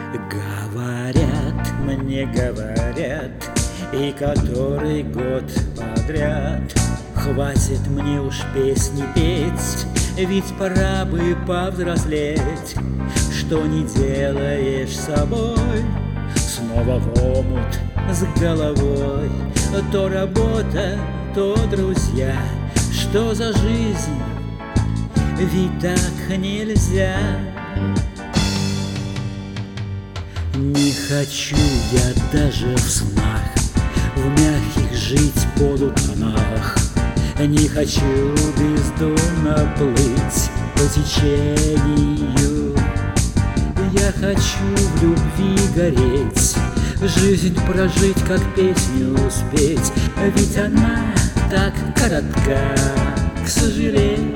Говорят, мне говорят, и который год подряд: хватит мне уж песни петь, ведь пора бы повзрослеть. Что не делаешь с собой, снова в омут с головой. То работа, то друзья, что за жизнь, ведь так нельзя. Не хочу я даже в снах в мягких жить полутонах. Не хочу бездумно плыть по течению. Я хочу в любви гореть, жизнь прожить, как песню спеть, ведь она так коротка, к сожалению.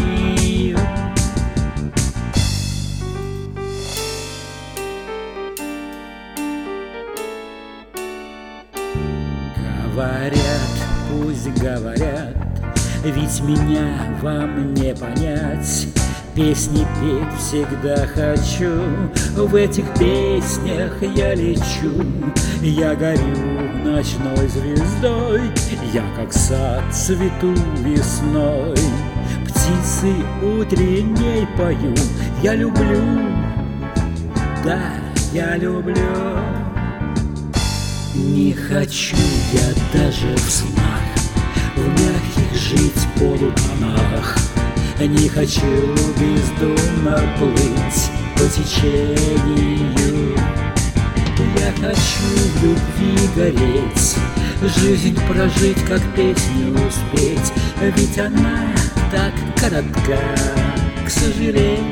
Говорят, пусть говорят, ведь меня вам не понять. Песни петь всегда хочу, в этих песнях я лечу. Я горю ночной звездой, я как сад цвету весной. Птицы утренней пою, я люблю, да, я люблю. Не хочу я даже в снах в мягких жить полутонах. Не хочу бездумно плыть по течению. Я хочу в любви гореть, жизнь прожить, как песню спеть, ведь она так коротка, к сожалению.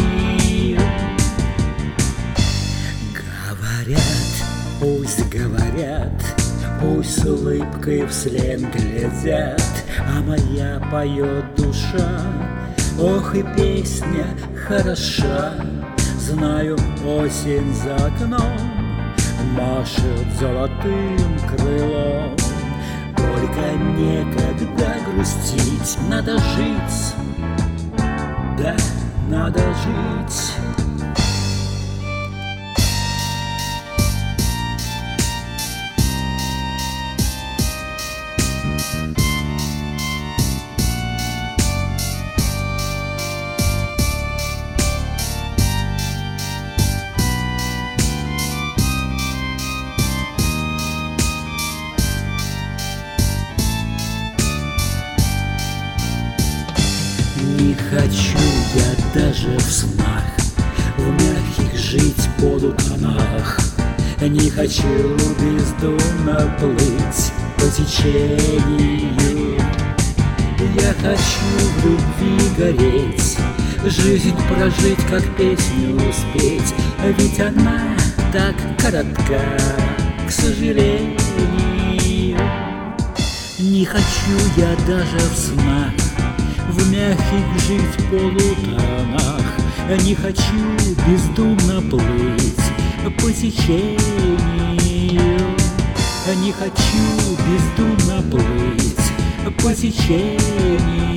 Говорят, пусть говорят, пусть с улыбкой вслед глядят, а моя поет душа. Ох, и песня хороша, знаю, осень за окном машет золотым крылом. Только некогда грустить, надо жить, да, надо жить. Не хочу я даже в снах в мягких жить полутонах. Не хочу бездумно плыть по течению. Я хочу в любви гореть, жизнь прожить, как песню спеть, ведь она так коротка, к сожалению. Не хочу я даже в снах в мягких жить полутонах. Не хочу бездумно плыть по течению. Не хочу бездумно плыть по течению.